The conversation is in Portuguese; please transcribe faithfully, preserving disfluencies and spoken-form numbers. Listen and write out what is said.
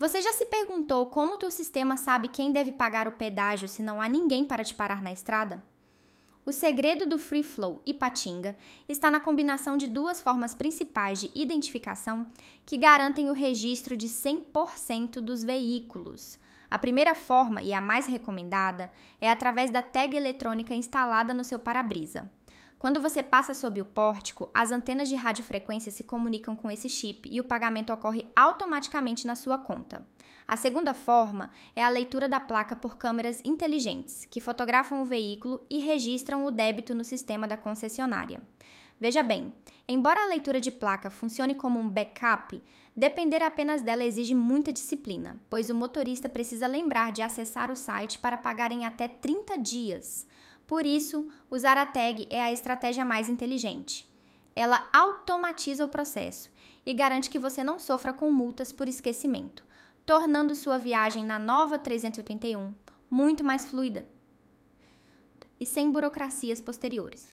Você já se perguntou como o teu sistema sabe quem deve pagar o pedágio se não há ninguém para te parar na estrada? O segredo do Free Flow Ipatinga está na combinação de duas formas principais de identificação que garantem o registro de cem por cento dos veículos. A primeira forma, e a mais recomendada, é através da tag eletrônica instalada no seu para-brisa. Quando você passa sob o pórtico, as antenas de radiofrequência se comunicam com esse chip e o pagamento ocorre automaticamente na sua conta. A segunda forma é a leitura da placa por câmeras inteligentes, que fotografam o veículo e registram o débito no sistema da concessionária. Veja bem, embora a leitura de placa funcione como um backup, depender apenas dela exige muita disciplina, pois o motorista precisa lembrar de acessar o site para pagar em até trinta dias. Por isso, usar a tag é a estratégia mais inteligente. Ela automatiza o processo e garante que você não sofra com multas por esquecimento, tornando sua viagem na nova trezentos e oitenta e um muito mais fluida e sem burocracias posteriores.